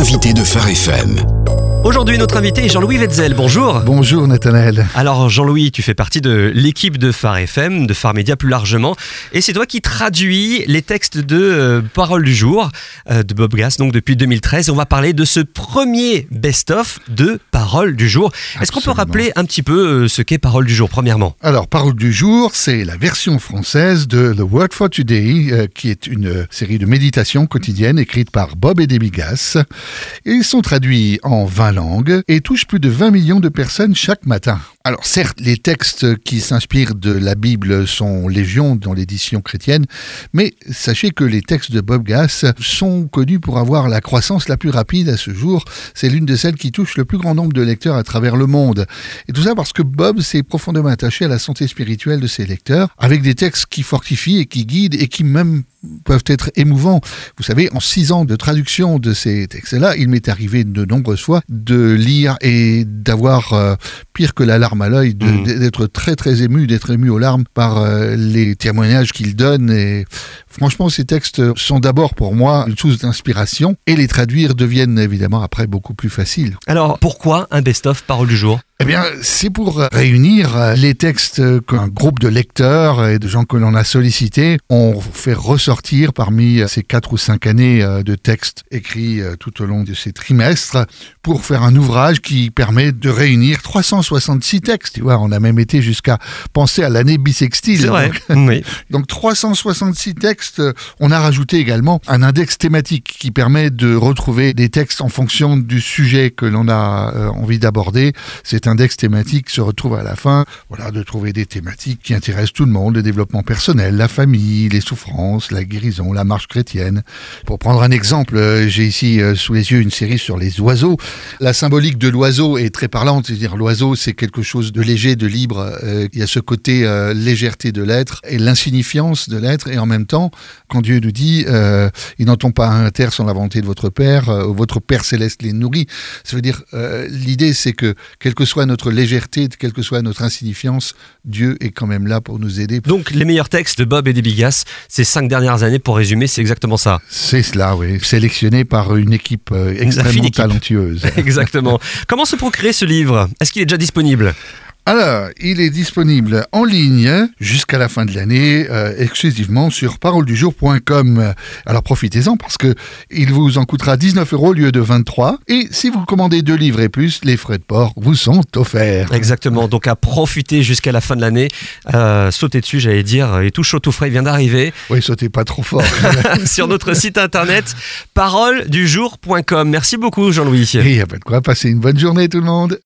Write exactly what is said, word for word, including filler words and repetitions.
L'invité de Phare F M. Aujourd'hui, notre invité est Jean-Louis Wetzel. Bonjour. Bonjour Nathanaël. Alors Jean-Louis, tu fais partie de l'équipe de Phare F M, de Phare Média plus largement. Et c'est toi qui traduis les textes de euh, Paroles du jour euh, de Bob Gass, donc depuis deux mille treize. Et on va parler de ce premier best-of de Paroles du jour. Est-ce qu'on peut rappeler un petit peu euh, ce qu'est Paroles du jour, premièrement ? Alors, Paroles du jour, c'est la version française de The Word for Today, euh, qui est une euh, série de méditations quotidiennes écrites par Bob et Debbie Gass. Ils sont traduits en vingt langues et touchent plus de vingt millions de personnes chaque matin. Alors certes, les textes qui s'inspirent de la Bible sont légion dans l'édition chrétienne, mais sachez que les textes de Bob Gass sont connus pour avoir la croissance la plus rapide à ce jour. C'est l'une de celles qui touche le plus grand nombre de lecteurs à travers le monde. Et tout ça parce que Bob s'est profondément attaché à la santé spirituelle de ses lecteurs, avec des textes qui fortifient et qui guident et qui même peuvent être émouvants. Vous savez, en six ans de traduction de ces textes-là, il m'est arrivé de nombreuses fois de lire et d'avoir, euh, pire que la larme à l'œil, de, mmh. d'être très très ému, d'être ému aux larmes par euh, les témoignages qu'il donne. Et franchement, ces textes sont d'abord pour moi une source d'inspiration et les traduire deviennent évidemment après beaucoup plus faciles. Alors, pourquoi un best-of Paroles du jour ? Eh bien, c'est pour réunir les textes qu'un groupe de lecteurs et de gens que l'on a sollicités ont fait ressortir parmi ces quatre ou cinq années de textes écrits tout au long de ces trimestres pour faire un ouvrage qui permet de réunir trois cent soixante-six textes. Tu vois, on a même été jusqu'à penser à l'année bissextile. C'est vrai, donc, oui. Donc trois cent soixante-six textes. On a rajouté également un index thématique qui permet de retrouver des textes en fonction du sujet que l'on a euh, envie d'aborder. C'est un index thématique se retrouve à la fin, voilà, de trouver des thématiques qui intéressent tout le monde, le développement personnel, la famille, les souffrances, la guérison, la marche chrétienne. Pour prendre un exemple, euh, j'ai ici euh, sous les yeux une série sur les oiseaux. La symbolique de l'oiseau est très parlante, c'est-à-dire l'oiseau c'est quelque chose de léger, de libre. Euh, il y a ce côté euh, légèreté de l'être et l'insignifiance de l'être, et en même temps, quand Dieu nous dit euh, « Il n'entend pas un terre sans la volonté de votre Père, euh, votre Père céleste les nourrit », ça veut dire, euh, l'idée c'est que, quel que soit notre légèreté, quelle que soit notre insignifiance, Dieu est quand même là pour nous aider. Donc les meilleurs textes de Bob et Debbie Gass ces cinq dernières années, pour résumer, c'est exactement ça. C'est cela, oui. Sélectionné par une équipe euh, extrêmement équipe. talentueuse. Exactement. Comment se procurer ce livre ? Est-ce qu'il est déjà disponible ? Alors, il est disponible en ligne jusqu'à la fin de l'année, euh, exclusivement sur paroles du jour point com. Alors profitez-en parce que il vous en coûtera dix-neuf euros au lieu de vingt-trois. Et si vous commandez deux livres et plus, les frais de port vous sont offerts. Exactement, donc à profiter jusqu'à la fin de l'année. Euh, sautez dessus, j'allais dire, et tout chaud tout frais vient d'arriver. Oui, sautez pas trop fort. Sur notre site internet, paroles du jour point com. Merci beaucoup Jean-Louis. Il n'y a pas de quoi, passez une bonne journée tout le monde.